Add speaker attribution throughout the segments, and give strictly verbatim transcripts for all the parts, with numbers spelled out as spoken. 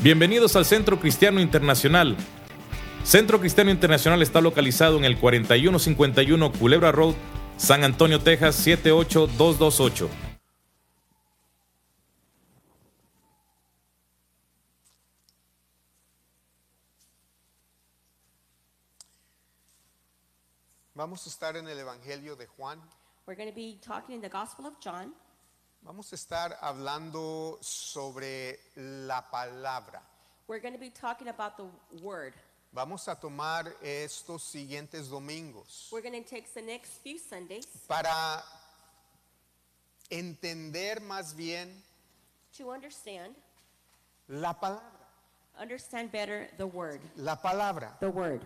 Speaker 1: Bienvenidos al Centro Cristiano Internacional. Centro Cristiano Internacional está localizado en el cuarenta y uno cincuenta y uno Culebra Road, San Antonio, Texas siete ocho dos dos ocho.
Speaker 2: Vamos a estar en el Evangelio de Juan.
Speaker 3: We're going to be talking in the Gospel of John.
Speaker 2: Vamos a estar hablando sobre la palabra.
Speaker 3: We're going to be talking about the Word.
Speaker 2: Vamos a tomar estos siguientes domingos
Speaker 3: We're going to take the next few Sundays
Speaker 2: para entender más bien
Speaker 3: to understand,
Speaker 2: la palabra.
Speaker 3: understand better the Word.
Speaker 2: La palabra.
Speaker 3: The Word.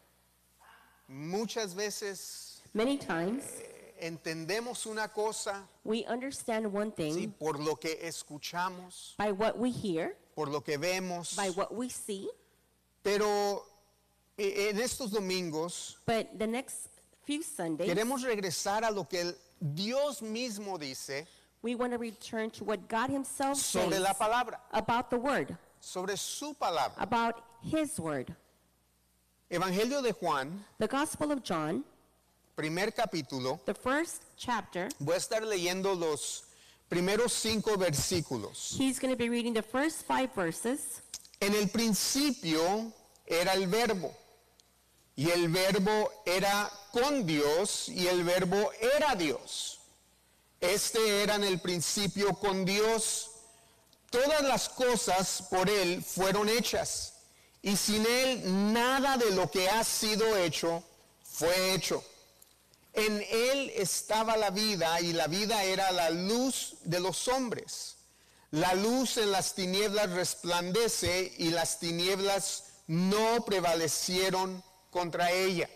Speaker 2: Muchas veces
Speaker 3: Many times
Speaker 2: entendemos una cosa,
Speaker 3: we understand one
Speaker 2: ¿sí?,
Speaker 3: thing
Speaker 2: por lo que escuchamos,
Speaker 3: by what we hear,
Speaker 2: por lo que vemos,
Speaker 3: by what we see,
Speaker 2: pero eh, en estos domingos
Speaker 3: but the next few Sundays
Speaker 2: queremos regresar a lo que el Dios mismo dice
Speaker 3: we want to return to what God Himself
Speaker 2: sobre
Speaker 3: says
Speaker 2: la palabra,
Speaker 3: about the Word,
Speaker 2: sobre su palabra.
Speaker 3: about His Word.
Speaker 2: Evangelio de Juan,
Speaker 3: The Gospel of John,
Speaker 2: primer capítulo.
Speaker 3: the first chapter,
Speaker 2: Voy a estar leyendo los primeros cinco versículos.
Speaker 3: he's going to be reading the first five verses.
Speaker 2: En el principio era el verbo, y el verbo era con Dios, y el verbo era Dios. Este era en el principio con Dios. Todas las cosas por Él fueron hechas, y sin Él nada de lo que ha sido hecho fue hecho. En Él estaba la vida, y la vida era la luz de los hombres. La luz en las tinieblas resplandece, y las tinieblas no prevalecieron contra ella.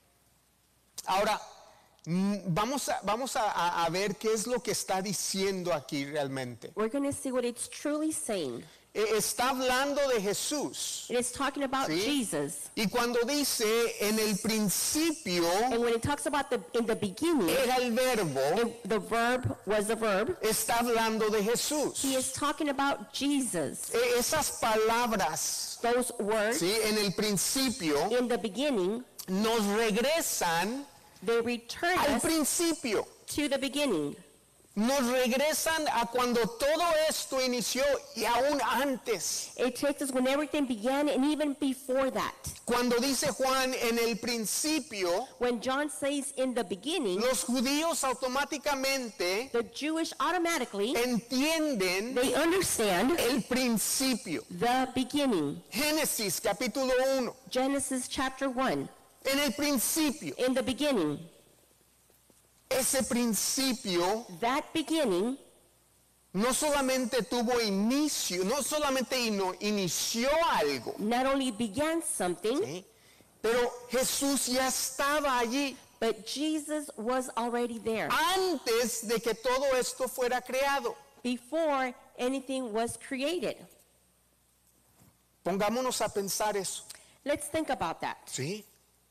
Speaker 2: Ahora, mm, vamos a, vamos a, a- a ver qué es lo que está diciendo aquí realmente.
Speaker 3: We're going to see what it's truly saying.
Speaker 2: Eh, Está hablando de Jesús.
Speaker 3: It is talking about
Speaker 2: ¿Sí?
Speaker 3: Jesus.
Speaker 2: Y cuando dice en el principio
Speaker 3: And when it talks about the in the beginning,
Speaker 2: era el verbo,
Speaker 3: it- the verb was a verb.
Speaker 2: está hablando de Jesús.
Speaker 3: He is talking about Jesus.
Speaker 2: Eh, Esas palabras,
Speaker 3: Those words
Speaker 2: ¿sí?, en el principio
Speaker 3: in the beginning,
Speaker 2: nos regresan
Speaker 3: they return
Speaker 2: al
Speaker 3: us
Speaker 2: principio.
Speaker 3: to the beginning.
Speaker 2: Nos regresan a cuando todo esto inició y aún antes.
Speaker 3: It takes us when everything began and even before that.
Speaker 2: Cuando dice Juan en el principio,
Speaker 3: When John says in the beginning,
Speaker 2: los judíos automáticamente
Speaker 3: the Jewish automatically,
Speaker 2: entienden
Speaker 3: they understand
Speaker 2: el principio.
Speaker 3: the beginning.
Speaker 2: Génesis capítulo uno.
Speaker 3: Genesis chapter one,
Speaker 2: En el principio,
Speaker 3: in the beginning.
Speaker 2: ese principio
Speaker 3: That beginning
Speaker 2: no solamente tuvo inicio, no solamente ino- inició algo,
Speaker 3: not only began something,
Speaker 2: ¿sí?, pero Jesús ya estaba allí
Speaker 3: but Jesus was already there
Speaker 2: antes de que todo esto fuera creado.
Speaker 3: before anything was created.
Speaker 2: Pongámonos a pensar eso.
Speaker 3: Let's think about that.
Speaker 2: ¿Sí?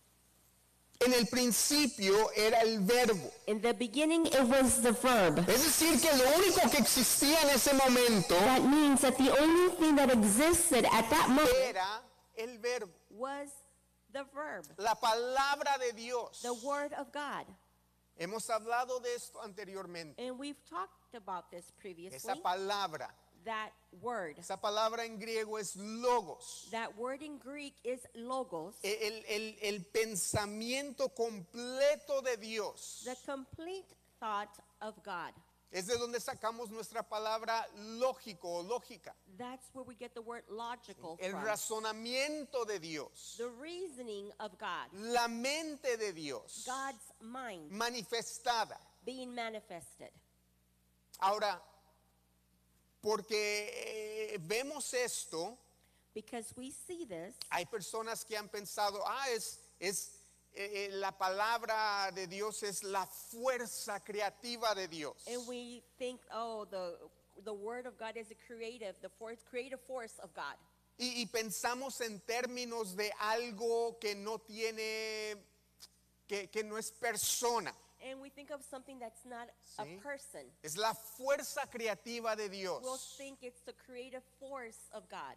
Speaker 2: En el principio era el verbo.
Speaker 3: In the beginning, it was the verb.
Speaker 2: Es decir, que lo único que existía en ese momento
Speaker 3: That means that the only thing that existed at that moment
Speaker 2: era el verbo,
Speaker 3: was the verb,
Speaker 2: la palabra de Dios.
Speaker 3: the Word of God.
Speaker 2: Hemos hablado de esto anteriormente.
Speaker 3: And we've talked about this previously.
Speaker 2: Esa palabra,
Speaker 3: That word.
Speaker 2: esa palabra en griego es logos.
Speaker 3: That word in Greek is logos,
Speaker 2: El, el- el pensamiento completo de Dios.
Speaker 3: the complete thought of God.
Speaker 2: Es de donde sacamos nuestra palabra lógico o lógica.
Speaker 3: That's where we get the word logical
Speaker 2: El
Speaker 3: from.
Speaker 2: razonamiento de Dios.
Speaker 3: The reasoning of God.
Speaker 2: La mente de Dios
Speaker 3: God's mind
Speaker 2: manifestada.
Speaker 3: being manifested.
Speaker 2: Ahora, porque eh, vemos esto,
Speaker 3: Because we see this,
Speaker 2: hay personas que han pensado, ah, es, es eh, eh, la palabra de Dios es la fuerza creativa de Dios.
Speaker 3: and we think, oh, the the word of God is the creative, the force, creative force of God.
Speaker 2: Y, y pensamos en términos de algo que no tiene, que, que no es persona.
Speaker 3: And we think of something that's not
Speaker 2: Sí.
Speaker 3: a person.
Speaker 2: Es la fuerza creativa de Dios.
Speaker 3: We'll think it's the creative force of God.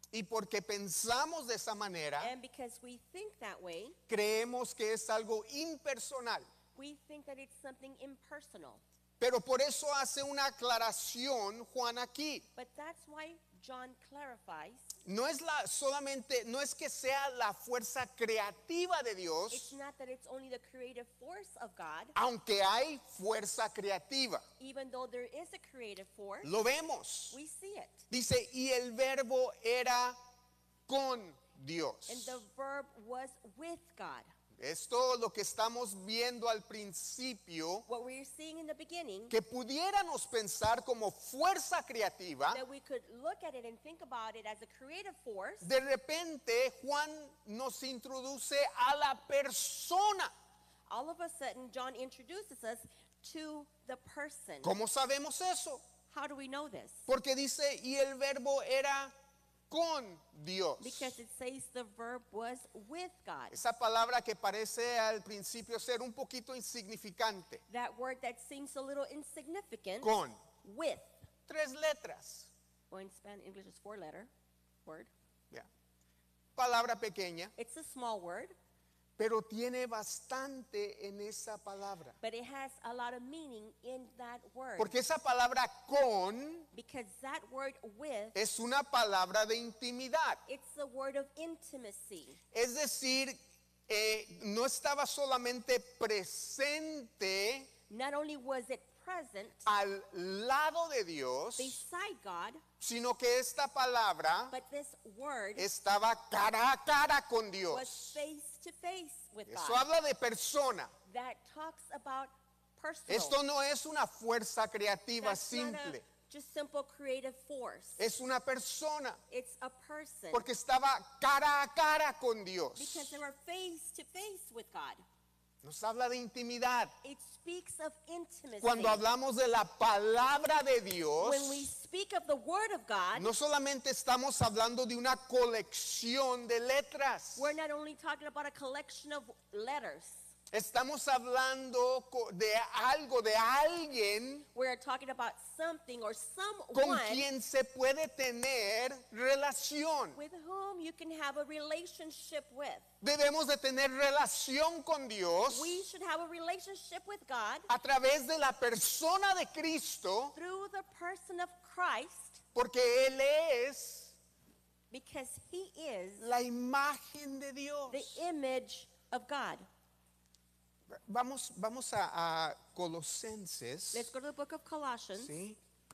Speaker 2: Y porque pensamos de esa manera,
Speaker 3: And because we think that way,
Speaker 2: creemos que es algo impersonal.
Speaker 3: we think that it's something impersonal.
Speaker 2: Pero por eso hace una aclaración Juan aquí.
Speaker 3: But that's why John clarifies,
Speaker 2: No es la solamente, no es que sea la fuerza creativa de
Speaker 3: it's
Speaker 2: Dios,
Speaker 3: not that it's only the creative force of God,
Speaker 2: aunque hay fuerza creativa.
Speaker 3: even though there is a creative force,
Speaker 2: Lo vemos.
Speaker 3: we see it.
Speaker 2: Dice, y el verbo era con
Speaker 3: And
Speaker 2: Dios.
Speaker 3: the verb was with God.
Speaker 2: Esto lo que estamos viendo al principio,
Speaker 3: What we're seeing in the beginning,
Speaker 2: que pudiéramos pensar como fuerza creativa,
Speaker 3: that we could look at it and think about it as a creative force,
Speaker 2: de repente Juan nos introduce a la persona.
Speaker 3: all of a sudden John introduces us to the person.
Speaker 2: ¿Cómo sabemos eso?
Speaker 3: How do we know this?
Speaker 2: Porque dice, y el verbo era con Dios.
Speaker 3: Because it says the verb was with God.
Speaker 2: Esa palabra que parece al principio ser un poquito insignificante.
Speaker 3: That word that seems a little insignificant,
Speaker 2: Con.
Speaker 3: with,
Speaker 2: Tres letras.
Speaker 3: or in Spanish, English is four letter word.
Speaker 2: Ya. Palabra pequeña,
Speaker 3: It's a small word,
Speaker 2: pero tiene bastante en esa palabra.
Speaker 3: but it has a lot of meaning in that word.
Speaker 2: Porque esa palabra con
Speaker 3: Because that word with,
Speaker 2: es una palabra de intimidad.
Speaker 3: it's a word of intimacy.
Speaker 2: Es decir, eh, no estaba solamente presente
Speaker 3: Not only was it present
Speaker 2: al lado de Dios,
Speaker 3: beside God,
Speaker 2: sino que esta palabra
Speaker 3: but this word
Speaker 2: estaba cara a cara con
Speaker 3: was
Speaker 2: Dios.
Speaker 3: face to face with
Speaker 2: Eso
Speaker 3: God.
Speaker 2: habla de persona.
Speaker 3: That talks about personal.
Speaker 2: Esto no es una fuerza creativa
Speaker 3: That's not a
Speaker 2: simple.
Speaker 3: just simple creative force.
Speaker 2: Es una persona.
Speaker 3: It's a person.
Speaker 2: Porque estaba cara a cara con Dios.
Speaker 3: Because they were face to face with God.
Speaker 2: Nos habla de intimidad.
Speaker 3: It speaks of intimacy.
Speaker 2: Cuando hablamos de la palabra de Dios,
Speaker 3: When we speak of the word of God,
Speaker 2: no solamente estamos hablando de una colección de letras.
Speaker 3: we're not only talking about a collection of letters.
Speaker 2: Estamos hablando co- de algo, de alguien
Speaker 3: We're talking about something or
Speaker 2: con
Speaker 3: someone
Speaker 2: quien se puede tener relación.
Speaker 3: with whom you can have a relationship with.
Speaker 2: Debemos de tener relación con Dios
Speaker 3: We should have a relationship with God
Speaker 2: a través de la persona de Cristo,
Speaker 3: through the person of Christ,
Speaker 2: porque Él es
Speaker 3: because he is
Speaker 2: la imagen de Dios.
Speaker 3: the image of God.
Speaker 2: Vamos, vamos a, a Colosenses.
Speaker 3: Let's go to the book of Colossians.
Speaker 2: ¿Sí?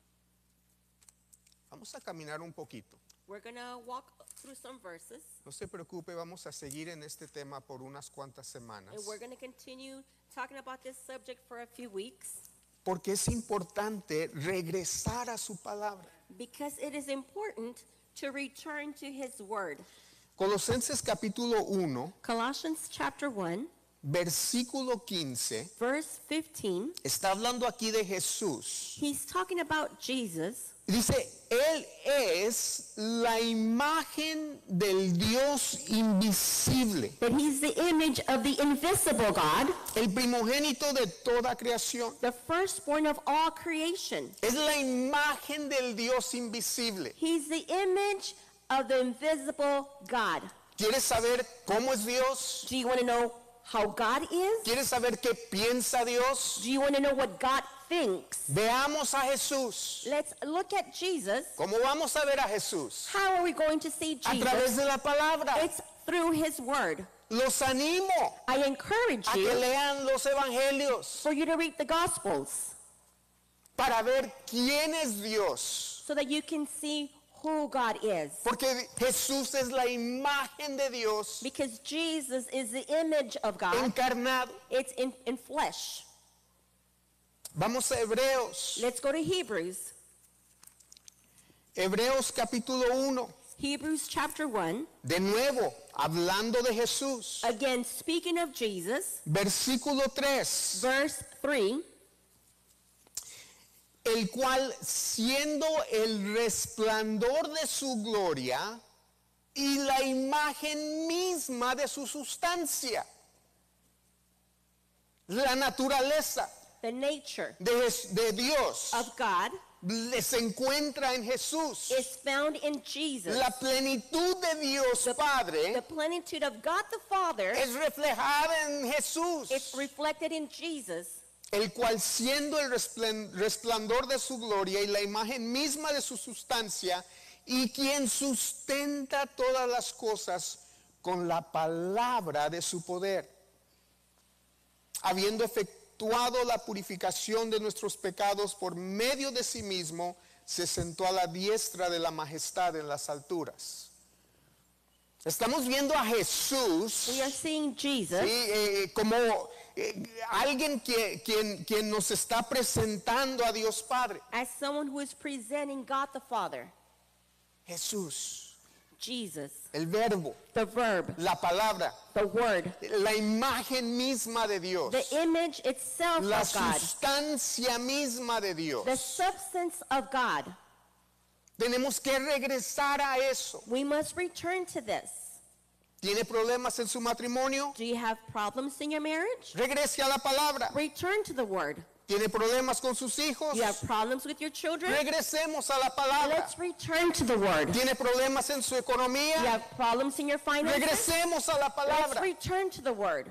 Speaker 2: Vamos a caminar un poquito.
Speaker 3: We're going to walk through some verses,
Speaker 2: No se preocupe, vamos a seguir en este tema por unas cuantas semanas.
Speaker 3: and we're going to continue talking about this subject for a few weeks
Speaker 2: Porque es importante regresar a su palabra.
Speaker 3: because it is important to return to his word.
Speaker 2: Colosenses capítulo uno,
Speaker 3: Colossians chapter one,
Speaker 2: versículo quince,
Speaker 3: verse fifteen,
Speaker 2: está hablando aquí de Jesús.
Speaker 3: he's talking about Jesus.
Speaker 2: Dice, Él es la imagen del Dios invisible,
Speaker 3: But he's the image of the invisible God,
Speaker 2: el primogénito de toda creación.
Speaker 3: the firstborn of all creation.
Speaker 2: Es la imagen del Dios invisible.
Speaker 3: He's the image of the invisible God.
Speaker 2: ¿Quieres saber cómo es Dios?
Speaker 3: Do you want to know how God is?
Speaker 2: ¿Quieres saber qué piensa Dios?
Speaker 3: Do you want to know what God thinks?
Speaker 2: Veamos a Jesús.
Speaker 3: Let's look at Jesus.
Speaker 2: ¿Cómo vamos a ver a Jesús?
Speaker 3: How are we going to see
Speaker 2: A través
Speaker 3: Jesus?
Speaker 2: de la palabra.
Speaker 3: It's through his word.
Speaker 2: Los animo
Speaker 3: I encourage
Speaker 2: a que
Speaker 3: you
Speaker 2: lean los evangelios
Speaker 3: for you to read the Gospels
Speaker 2: para ver quién es Dios.
Speaker 3: so that you can see who God is.
Speaker 2: Porque Jesús es la imagen de Dios
Speaker 3: Because Jesus is the image of God.
Speaker 2: encarnado.
Speaker 3: It's in, in flesh.
Speaker 2: Vamos a Hebreos.
Speaker 3: Let's go to Hebrews.
Speaker 2: Hebreos capítulo uno.
Speaker 3: Hebrews chapter one.
Speaker 2: De nuevo, hablando de Jesús.
Speaker 3: Again, speaking of Jesus,
Speaker 2: Versículo tres.
Speaker 3: verse three.
Speaker 2: El cual, siendo el resplandor de su gloria y la imagen misma de su sustancia, la naturaleza
Speaker 3: The nature
Speaker 2: de, de Dios,
Speaker 3: of God,
Speaker 2: se encuentra en Jesús.
Speaker 3: is found in Jesus.
Speaker 2: La plenitud de Dios Padre
Speaker 3: The plenitude of God the Father
Speaker 2: es reflejada en Jesús,
Speaker 3: is reflected in Jesus,
Speaker 2: el cual siendo el resplen- resplandor de su gloria y la imagen misma de su sustancia, y quien sustenta todas las cosas con la palabra de su poder, habiendo efectuado la purificación de nuestros pecados por medio de sí mismo, se sentó a la diestra de la majestad en las alturas. Estamos viendo a Jesús,
Speaker 3: we are seeing Jesus
Speaker 2: ¿sí? eh, como eh, alguien que, quien, quien nos está presentando a Dios Padre.
Speaker 3: as someone who is presenting God the Father.
Speaker 2: Jesús,
Speaker 3: Jesus,
Speaker 2: el verbo,
Speaker 3: the verb,
Speaker 2: la palabra,
Speaker 3: the word,
Speaker 2: la imagen misma de Dios,
Speaker 3: the image itself
Speaker 2: la
Speaker 3: of God,
Speaker 2: sustancia misma de Dios.
Speaker 3: the substance of God.
Speaker 2: Tenemos que regresar a eso.
Speaker 3: We must return to this.
Speaker 2: ¿Tiene problemas en su matrimonio?
Speaker 3: Do you have problems in your marriage?
Speaker 2: Regrese a la palabra.
Speaker 3: Return to the word.
Speaker 2: ¿Tiene problemas con sus hijos?
Speaker 3: You have problems with your children?
Speaker 2: Regresemos a la palabra.
Speaker 3: Let's return to the word.
Speaker 2: ¿Tiene problemas en su
Speaker 3: You
Speaker 2: economía?
Speaker 3: have problems in your finances?
Speaker 2: Regresemos a la
Speaker 3: Let's
Speaker 2: palabra.
Speaker 3: return to the word.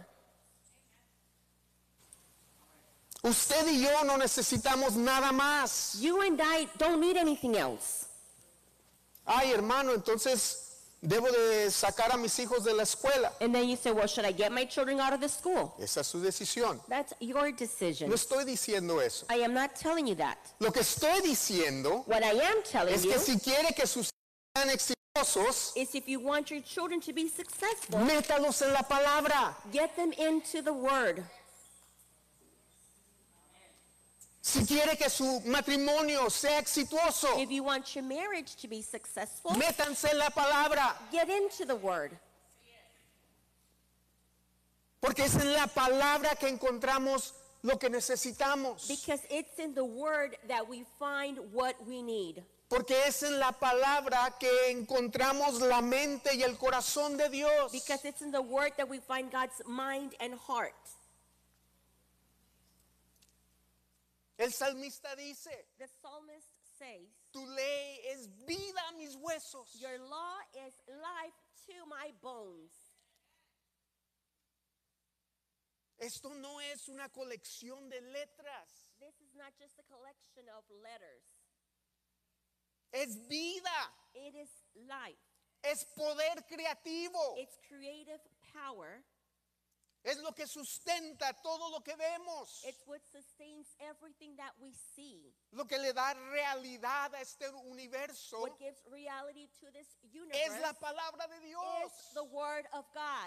Speaker 2: Usted y yo no necesitamos nada más.
Speaker 3: You and I don't need anything else.
Speaker 2: Ay, hermano, entonces debo de sacar a mis hijos de la escuela.
Speaker 3: And then you say, well, should I get my children out of the school?
Speaker 2: Esa es su decisión.
Speaker 3: That's your decision.
Speaker 2: No estoy diciendo eso.
Speaker 3: I am not telling you that.
Speaker 2: Lo que estoy diciendo
Speaker 3: What I am telling
Speaker 2: es
Speaker 3: you
Speaker 2: que si quiere que sus hijos sean exitosos,
Speaker 3: is if you want your children to be successful,
Speaker 2: métalos en la palabra.
Speaker 3: get them into the word.
Speaker 2: Si quiere que su matrimonio sea exitoso,
Speaker 3: If you want your marriage to be successful,
Speaker 2: métanse en la palabra.
Speaker 3: get into the word.
Speaker 2: Porque es en la palabra que encontramos lo que necesitamos.
Speaker 3: Because it's in the word that we find what we need.
Speaker 2: Porque es en la palabra que encontramos la mente y el corazón de Dios.
Speaker 3: Because it's in the word that we find God's mind and heart.
Speaker 2: El salmista dice,
Speaker 3: The psalmist says,
Speaker 2: tu ley es vida a mis huesos.
Speaker 3: your law is life to my bones.
Speaker 2: Esto no es una colección de letras,
Speaker 3: This is not just a collection of letters.
Speaker 2: es vida,
Speaker 3: It is life.
Speaker 2: es poder creativo,
Speaker 3: It's creative power.
Speaker 2: es lo que sustenta todo lo que vemos,
Speaker 3: It's what sustains everything that we see.
Speaker 2: lo que le da realidad a este universo.
Speaker 3: What gives reality to this
Speaker 2: Es
Speaker 3: universe
Speaker 2: la palabra de
Speaker 3: is
Speaker 2: Dios.
Speaker 3: the word of God.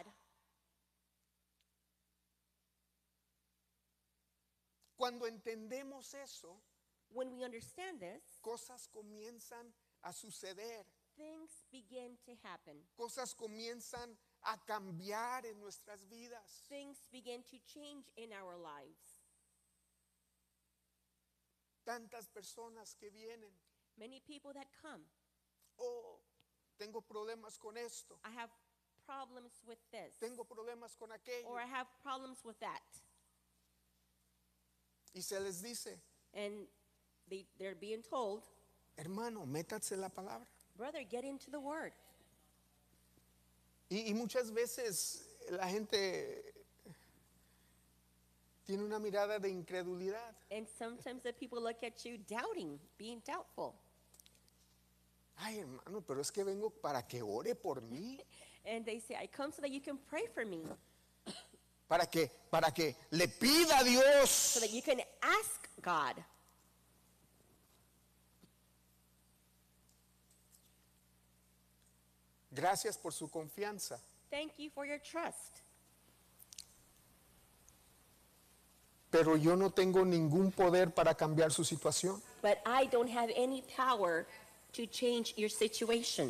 Speaker 2: Cuando entendemos eso,
Speaker 3: When we understand this,
Speaker 2: cosas comienzan a suceder,
Speaker 3: things begin to happen.
Speaker 2: cosas comienzan a cambiar en nuestras vidas.
Speaker 3: Things begin to change in our lives.
Speaker 2: Tantas personas que vienen,
Speaker 3: Many people that come,
Speaker 2: oh, tengo problemas con esto,
Speaker 3: I have problems with this,
Speaker 2: tengo problemas con aquello.
Speaker 3: or I have problems with that.
Speaker 2: Y se les dice,
Speaker 3: And they, they're being told,
Speaker 2: hermano, métase en la palabra.
Speaker 3: brother, get into the word.
Speaker 2: Y, y muchas veces la gente tiene una mirada de incredulidad.
Speaker 3: And sometimes the people look at you doubting, being doubtful.
Speaker 2: Ay, hermano, pero es que vengo para que ore por mí,
Speaker 3: And they say, I come so that you can pray for me,
Speaker 2: para que, para que le pida a Dios.
Speaker 3: so that you can ask God.
Speaker 2: Gracias por su confianza.
Speaker 3: Thank you for your trust.
Speaker 2: Pero yo no tengo ningún poder para cambiar su situación.
Speaker 3: But I don't have any power to change your situation.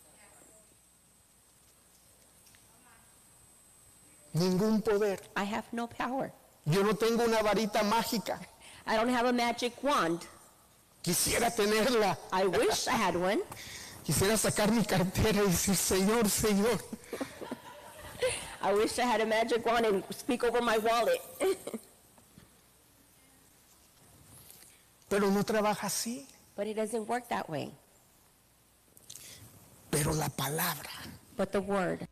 Speaker 2: Ningún poder.
Speaker 3: I have no power.
Speaker 2: Yo no tengo una varita mágica.
Speaker 3: I don't have a magic wand.
Speaker 2: Quisiera tenerla.
Speaker 3: I wish I had one.
Speaker 2: Quisiera sacar mi cartera y decir, Señor, Señor.
Speaker 3: I wish I had a magic wand and speak over my wallet.
Speaker 2: Pero no trabaja así.
Speaker 3: But it doesn't work that way.
Speaker 2: Pero la palabra,
Speaker 3: But the word,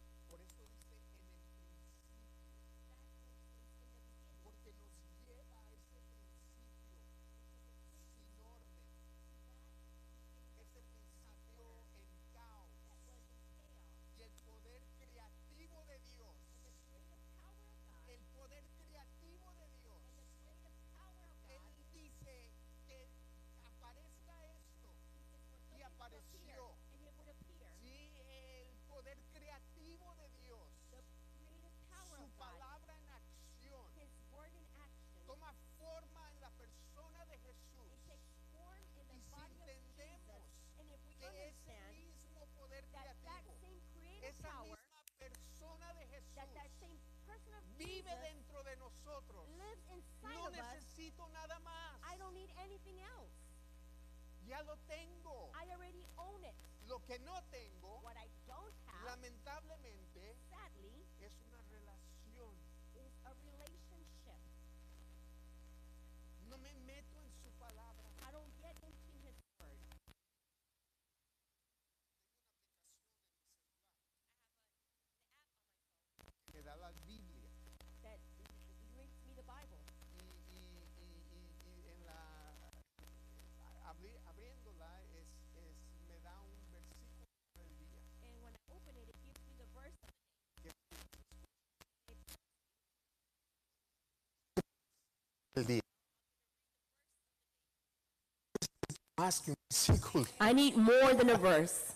Speaker 2: porque nos lleva a ese principio sin orden, ese principio en caos, y el poder creativo de Dios, el poder creativo de Dios. Él dice que aparezca esto, y apareció. Sí, el poder creativo de Dios, su palabra en acción, toma forma en la persona de Jesús. Y si entendemos que ese mismo poder creativo, esa misma persona de Jesús vive dentro de nosotros, no necesito nada más.
Speaker 3: I don't need anything else.
Speaker 2: Ya lo tengo.
Speaker 3: I already own it.
Speaker 2: Lo que no tengo,
Speaker 3: What I don't have,
Speaker 2: lamentablemente,
Speaker 3: sadly,
Speaker 2: es una relación.
Speaker 3: is a relationship.
Speaker 2: No me meto en su palabra.
Speaker 3: I don't get into his word.
Speaker 2: Me da la Biblia.
Speaker 3: That he reads me the Bible.
Speaker 2: Y, y- y- y- y en la abri- abriéndola es, es me da un versículo del día.
Speaker 3: And when I open it, it gives me the verse of the day.
Speaker 2: El día. Más que un versículo.
Speaker 3: I need more than a verse.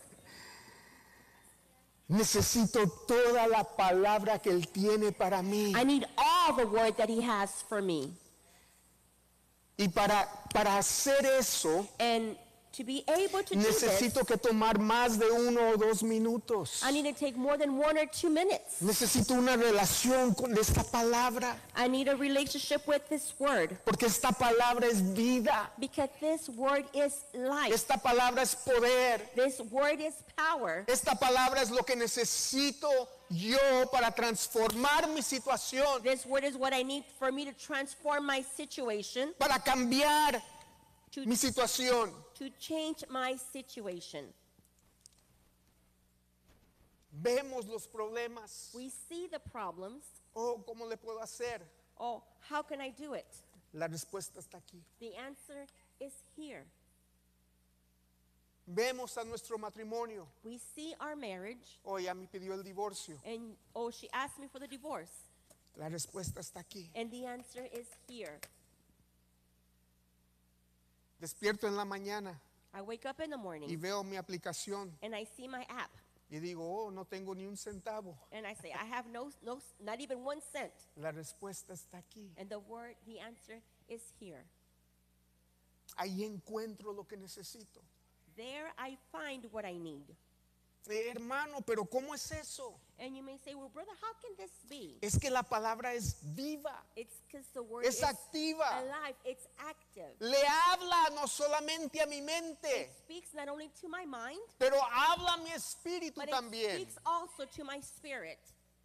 Speaker 2: Necesito toda la palabra que él tiene para mí.
Speaker 3: I need all the word that he has for me.
Speaker 2: Y para, para hacer eso,
Speaker 3: And to be able to do
Speaker 2: necesito
Speaker 3: this,
Speaker 2: que tomar más de uno o dos minutos.
Speaker 3: I need to take more than one or two minutes.
Speaker 2: Necesito una relación con esta palabra,
Speaker 3: I need a relationship with this word.
Speaker 2: porque esta palabra es vida.
Speaker 3: Because this word is life.
Speaker 2: Esta palabra es poder.
Speaker 3: This word is power.
Speaker 2: Esta palabra es lo que necesito yo para transformar mi situación,
Speaker 3: This word is what I need for me to transform my situation,
Speaker 2: para cambiar
Speaker 3: to,
Speaker 2: mi situación.
Speaker 3: to change my situation.
Speaker 2: Vemos los problemas.
Speaker 3: We see the problems.
Speaker 2: Oh, ¿cómo le puedo hacer?
Speaker 3: Oh, how can I do it?
Speaker 2: La respuesta está aquí.
Speaker 3: The answer is here.
Speaker 2: Vemos a nuestro matrimonio.
Speaker 3: We see our marriage,
Speaker 2: Oh, ya me pidió el divorcio.
Speaker 3: and oh, she asked me for the divorce.
Speaker 2: La respuesta está aquí.
Speaker 3: And the answer is here.
Speaker 2: Despierto en la mañana
Speaker 3: I wake up in the
Speaker 2: y
Speaker 3: morning
Speaker 2: veo mi aplicación
Speaker 3: and I see my app
Speaker 2: y digo, oh, no tengo ni un centavo.
Speaker 3: and I say, I have no, no, not even one cent.
Speaker 2: La respuesta está aquí.
Speaker 3: And the word, the answer is here.
Speaker 2: Ahí encuentro lo que necesito.
Speaker 3: There I find what I need.
Speaker 2: Eh, hermano, pero ¿cómo es eso?
Speaker 3: And you may say, well, brother, how can this be?
Speaker 2: Es que la palabra es viva,
Speaker 3: It's because the word
Speaker 2: es
Speaker 3: is
Speaker 2: activa.
Speaker 3: alive. It's active.
Speaker 2: Le habla no solamente a mi
Speaker 3: It
Speaker 2: mente,
Speaker 3: speaks not only to my mind,
Speaker 2: pero habla a mi espíritu
Speaker 3: but it
Speaker 2: también.
Speaker 3: speaks also to my spirit.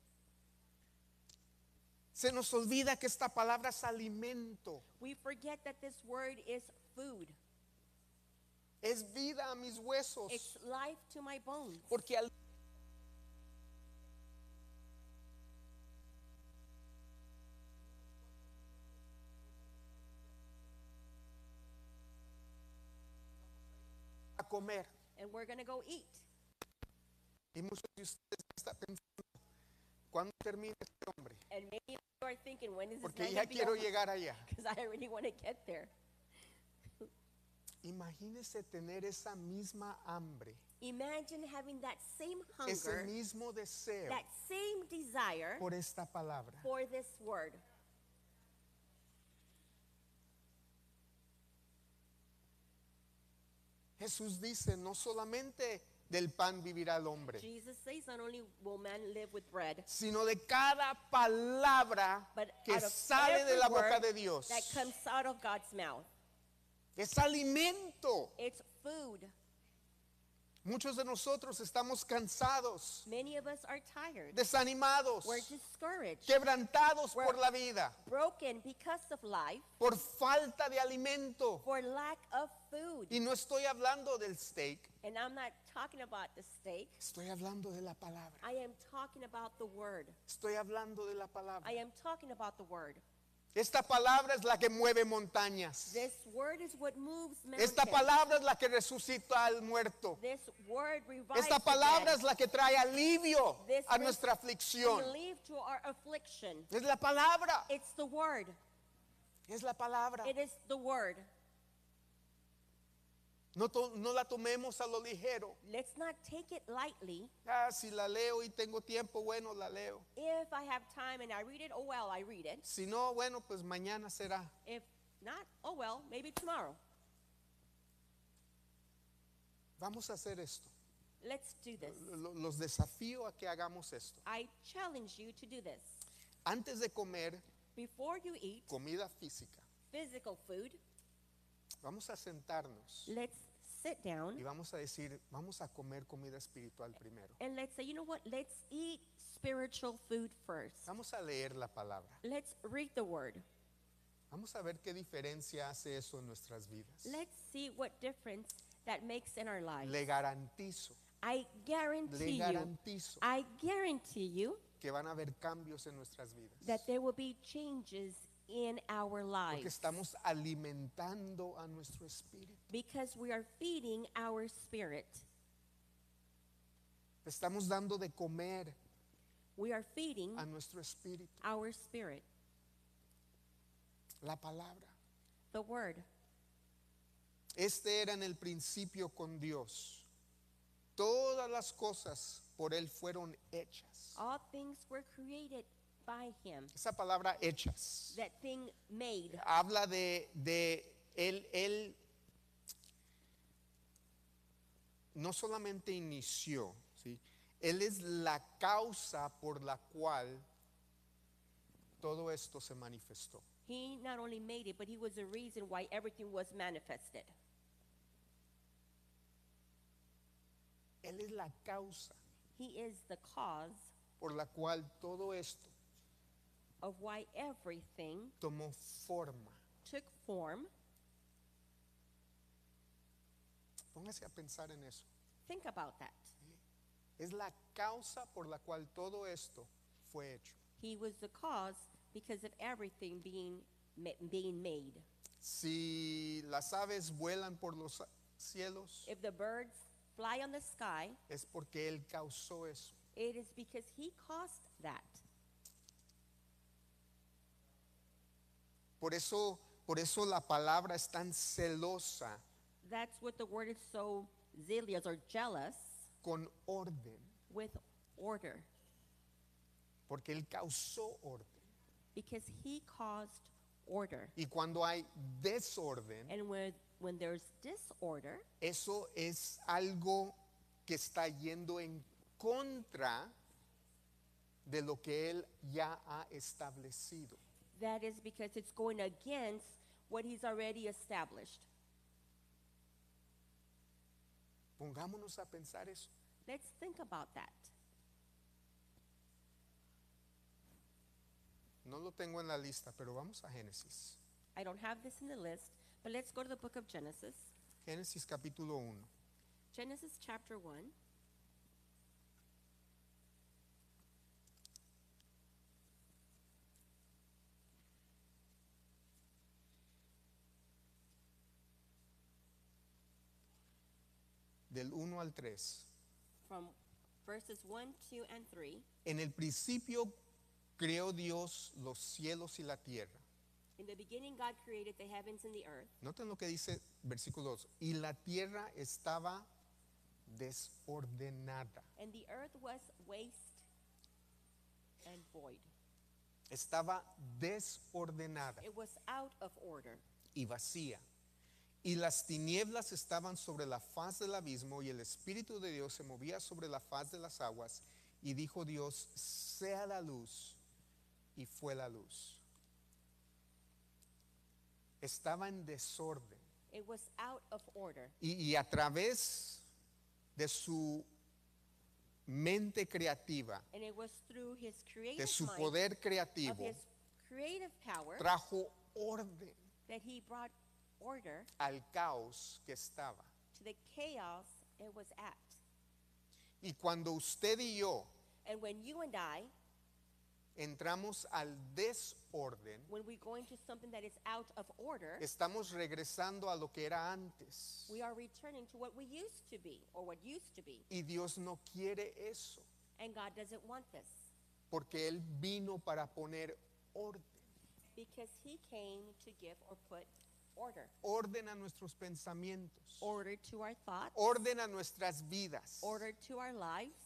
Speaker 2: Se nos olvida que esta palabra es alimento,
Speaker 3: We forget that this word is food.
Speaker 2: es vida a mis huesos.
Speaker 3: It's life to my bones.
Speaker 2: Porque al a comer,
Speaker 3: And we're going to go eat.
Speaker 2: y muchos de ustedes están pensando, ¿cuándo termina este hombre?
Speaker 3: And maybe you are thinking, when is this
Speaker 2: Porque
Speaker 3: man
Speaker 2: ya
Speaker 3: going to be
Speaker 2: quiero
Speaker 3: over?
Speaker 2: llegar allá.
Speaker 3: Because I already want to get there.
Speaker 2: Imagínese tener esa misma hambre,
Speaker 3: Imagine having that same
Speaker 2: ese
Speaker 3: hunger,
Speaker 2: mismo deseo
Speaker 3: that same desire
Speaker 2: por esta palabra.
Speaker 3: for this word.
Speaker 2: Jesús dice, no solamente del pan vivirá el hombre,
Speaker 3: Jesus says, not only will man live with bread,
Speaker 2: sino de cada palabra
Speaker 3: but
Speaker 2: que
Speaker 3: out of
Speaker 2: sale de
Speaker 3: every
Speaker 2: la boca
Speaker 3: word
Speaker 2: de Dios.
Speaker 3: that comes out of God's mouth.
Speaker 2: Es alimento.
Speaker 3: It's food.
Speaker 2: Muchos de nosotros estamos cansados,
Speaker 3: Many of us are tired.
Speaker 2: desanimados,
Speaker 3: We're discouraged,
Speaker 2: quebrantados
Speaker 3: We're-
Speaker 2: por la vida,
Speaker 3: broken because of life,
Speaker 2: por falta de alimento.
Speaker 3: for lack of food.
Speaker 2: Y no estoy hablando del steak,
Speaker 3: And I'm not talking about the steak.
Speaker 2: estoy hablando de la palabra.
Speaker 3: I am talking about the word.
Speaker 2: Estoy hablando de la palabra.
Speaker 3: I am talking about the word.
Speaker 2: Esta palabra es la que mueve montañas.
Speaker 3: This word is what moves mountains.
Speaker 2: Esta palabra es la que resucita al muerto.
Speaker 3: This word revives
Speaker 2: Esta
Speaker 3: the
Speaker 2: palabra
Speaker 3: dead.
Speaker 2: es la que trae alivio
Speaker 3: This
Speaker 2: a
Speaker 3: brings
Speaker 2: nuestra aflicción.
Speaker 3: relief to our affliction.
Speaker 2: Es la palabra.
Speaker 3: It's the word.
Speaker 2: Es la palabra.
Speaker 3: It is the word.
Speaker 2: No, to- no la tomemos a lo ligero.
Speaker 3: Let's not take it lightly.
Speaker 2: Ah, si la leo y tengo tiempo, bueno, la leo.
Speaker 3: If I have time and I read it, oh well, I read it.
Speaker 2: Si no, bueno, pues mañana será.
Speaker 3: If not, oh well, maybe tomorrow.
Speaker 2: Vamos a hacer esto.
Speaker 3: Let's do this.
Speaker 2: Lo- Los desafío a que hagamos esto.
Speaker 3: I challenge you to do this.
Speaker 2: Antes de comer
Speaker 3: Before you eat
Speaker 2: comida física,
Speaker 3: physical food,
Speaker 2: vamos a sentarnos
Speaker 3: let's sit
Speaker 2: y
Speaker 3: down
Speaker 2: vamos a decir, vamos a comer comida espiritual primero.
Speaker 3: and let's say, you know what? Let's eat spiritual food first.
Speaker 2: Vamos a leer la palabra.
Speaker 3: Let's read the word.
Speaker 2: Vamos a ver qué diferencia hace eso en nuestras vidas.
Speaker 3: Let's see what difference that makes in our lives.
Speaker 2: Le garantizo,
Speaker 3: I
Speaker 2: le
Speaker 3: guarantee you,
Speaker 2: garantizo
Speaker 3: I guarantee you
Speaker 2: que van a haber cambios en nuestras vidas.
Speaker 3: that there will be changes in our
Speaker 2: Porque
Speaker 3: lives
Speaker 2: estamos alimentando a nuestro espíritu.
Speaker 3: because we are feeding our spirit.
Speaker 2: Le estamos dando de comer
Speaker 3: We are feeding
Speaker 2: a nuestro espíritu.
Speaker 3: our spirit,
Speaker 2: La palabra.
Speaker 3: the word.
Speaker 2: Este era en el principio con Dios. Todas las cosas por Él fueron hechas.
Speaker 3: All things were created by him.
Speaker 2: Esa palabra hechas
Speaker 3: That thing made.
Speaker 2: habla de, de Él, Él no solamente inició, ¿sí? Él es la causa por la cual todo esto se manifestó.
Speaker 3: He not only made it, but he was the reason why everything was manifested.
Speaker 2: Él es la causa
Speaker 3: He is the cause
Speaker 2: por la cual todo esto
Speaker 3: of why everything
Speaker 2: tomó forma.
Speaker 3: took form.
Speaker 2: Póngase a pensar en eso.
Speaker 3: Think about that.
Speaker 2: Es la causa por la cual todo esto fue hecho.
Speaker 3: He was the cause because of everything being ma- being made.
Speaker 2: Si las aves vuelan por los cielos,
Speaker 3: If the birds fly on the sky,
Speaker 2: es porque Él causó eso.
Speaker 3: it is because he caused that.
Speaker 2: Por eso, por eso la palabra es tan celosa
Speaker 3: That's what the word is so zealous or jealous
Speaker 2: con orden,
Speaker 3: with order,
Speaker 2: porque Él causó orden.
Speaker 3: because he caused order.
Speaker 2: Y cuando hay desorden,
Speaker 3: And when, when there's disorder,
Speaker 2: eso es algo que está yendo en contra de lo que Él ya ha establecido.
Speaker 3: that is because it's going against what he's already established.
Speaker 2: Pongámonos a pensar eso.
Speaker 3: Let's think about that.
Speaker 2: No lo tengo en la lista, pero vamos a Génesis.
Speaker 3: I don't have this in the list, but let's go to the book of Genesis.
Speaker 2: Génesis capítulo uno.
Speaker 3: Genesis chapter one.
Speaker 2: Del uno al tres.
Speaker 3: From verses one, two, and three.
Speaker 2: En el principio creó Dios los cielos y la tierra.
Speaker 3: In the beginning, God created the heavens and the earth,
Speaker 2: Noten lo que dice versículo dos. Y la tierra estaba desordenada.
Speaker 3: and the earth was waste and void.
Speaker 2: Estaba desordenada
Speaker 3: It was out of order,
Speaker 2: y vacía. Y las tinieblas estaban sobre la faz del abismo y el Espíritu de Dios se movía sobre la faz de las aguas. Y dijo Dios, sea la luz. Y fue la luz. Estaba en desorden.
Speaker 3: it was out of order.
Speaker 2: Y, y a través de su mente creativa,
Speaker 3: And it was through his
Speaker 2: de
Speaker 3: creative
Speaker 2: su
Speaker 3: mind,
Speaker 2: poder
Speaker 3: of
Speaker 2: creativo,
Speaker 3: his creative power,
Speaker 2: trajo orden
Speaker 3: that he brought order
Speaker 2: al caos que estaba.
Speaker 3: to the chaos it was at.
Speaker 2: Y cuando usted y yo
Speaker 3: And when you and I,
Speaker 2: entramos al desorden,
Speaker 3: when we go into something that is out of order,
Speaker 2: estamos regresando a lo que era antes.
Speaker 3: we are returning to what we used to be, or what used to be.
Speaker 2: Y Dios no quiere eso,
Speaker 3: And God doesn't want this,
Speaker 2: porque Él vino para poner orden.
Speaker 3: because he came to give or put order.
Speaker 2: Orden a nuestros pensamientos,
Speaker 3: Order to our thoughts,
Speaker 2: orden a nuestras vidas.
Speaker 3: order to our lives.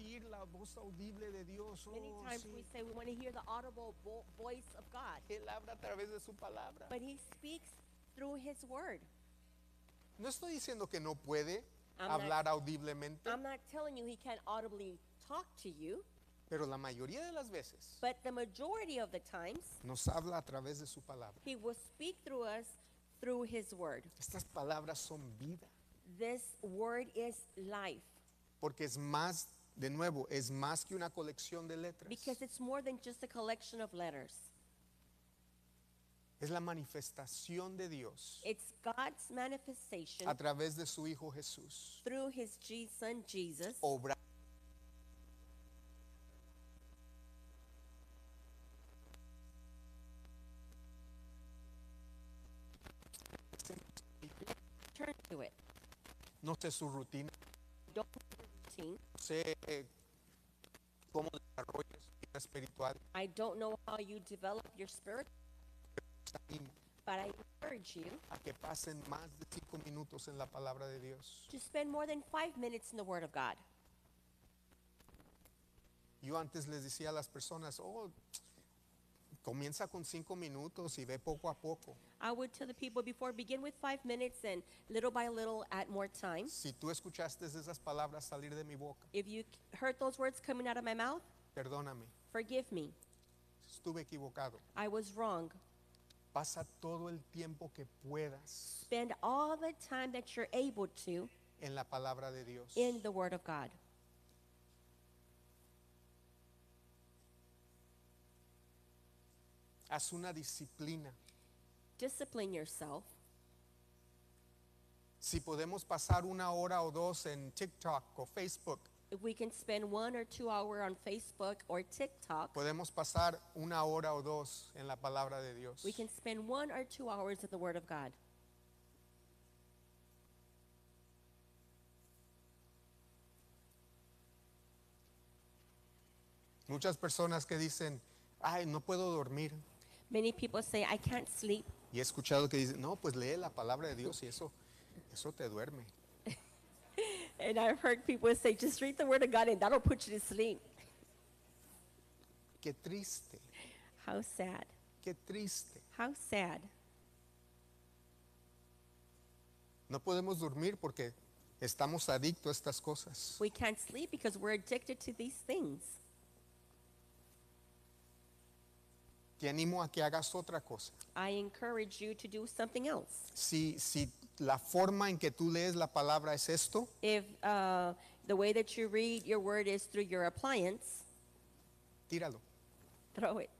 Speaker 2: oír la voz audible de Dios.
Speaker 3: Many
Speaker 2: Oh,
Speaker 3: times
Speaker 2: sí.
Speaker 3: we say we want to hear the audible vo- voice of God,
Speaker 2: Él habla a través de su palabra.
Speaker 3: but He speaks through His word.
Speaker 2: No estoy diciendo que no puede
Speaker 3: I'm not-
Speaker 2: hablar audiblemente,
Speaker 3: I'm not telling you He can't audibly talk to you,
Speaker 2: pero la mayoría de las veces
Speaker 3: but the majority of the times
Speaker 2: nos habla a través de su palabra.
Speaker 3: He will speak through us through His word.
Speaker 2: Estas palabras son vida,
Speaker 3: This word is life
Speaker 2: porque es más, de nuevo, es más que una colección de letras.
Speaker 3: because it's more than just a collection of letters.
Speaker 2: Es la manifestación de Dios
Speaker 3: It's God's manifestation
Speaker 2: a través de su Hijo Jesús.
Speaker 3: through His Je- Son Jesus,
Speaker 2: Obra.
Speaker 3: turn to it.
Speaker 2: No sé su rutina,
Speaker 3: Don't routine.
Speaker 2: no sé eh, cómo desarrolla su vida espiritual.
Speaker 3: I don't know how you develop your spirit,
Speaker 2: Les animo
Speaker 3: but I encourage you
Speaker 2: a que pasen más de cinco minutos en la palabra de Dios.
Speaker 3: to spend more than five minutes in the Word of God.
Speaker 2: Yo antes les decía a las personas, oh, comienza con cinco minutos y ve poco a poco.
Speaker 3: I would tell the people before, begin with five minutes and little by little add more time.
Speaker 2: Si tú escuchaste esas palabras salir de mi boca,
Speaker 3: If you heard those words coming out of my mouth,
Speaker 2: perdóname,
Speaker 3: forgive me.
Speaker 2: estuve equivocado.
Speaker 3: I was wrong.
Speaker 2: Pasa todo el tiempo que puedas
Speaker 3: Spend all the time that you're able to
Speaker 2: en la palabra de Dios.
Speaker 3: in the Word of God.
Speaker 2: Haz una disciplina.
Speaker 3: Discipline yourself.
Speaker 2: Si podemos pasar una hora o dos en TikTok o Facebook,
Speaker 3: If we can spend one or two hours on Facebook or TikTok,
Speaker 2: podemos pasar una hora o dos en la palabra de Dios.
Speaker 3: we can spend one or two hours in the Word of God.
Speaker 2: Muchas personas que dicen, ay, no puedo dormir.
Speaker 3: Many people say, I can't sleep.
Speaker 2: Y he escuchado que dicen, no, pues lee la palabra de Dios y eso, eso te duerme.
Speaker 3: And I've heard people say, just read the Word of God and that'll put you to sleep.
Speaker 2: Qué triste,
Speaker 3: How sad.
Speaker 2: qué triste.
Speaker 3: How sad.
Speaker 2: No podemos dormir porque estamos adictos a estas cosas.
Speaker 3: We can't sleep because we're addicted to these things.
Speaker 2: Te animo a que hagas otra cosa.
Speaker 3: I encourage you to do something else.
Speaker 2: Si, si la forma en que tú lees la palabra es esto,
Speaker 3: If uh, the way that you read your word is through your appliance,
Speaker 2: tíralo.
Speaker 3: throw it.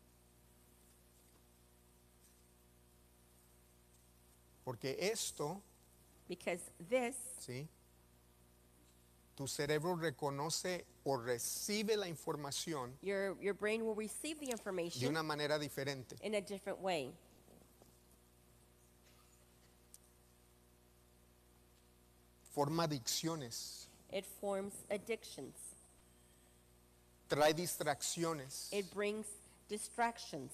Speaker 2: Porque esto,
Speaker 3: Because this,
Speaker 2: ¿sí? Tu cerebro reconoce o recibe la información
Speaker 3: your, your brain will receive the
Speaker 2: de
Speaker 3: information
Speaker 2: una manera diferente.
Speaker 3: in a different way.
Speaker 2: Forma adicciones,
Speaker 3: It forms addictions.
Speaker 2: trae distracciones.
Speaker 3: It brings distractions.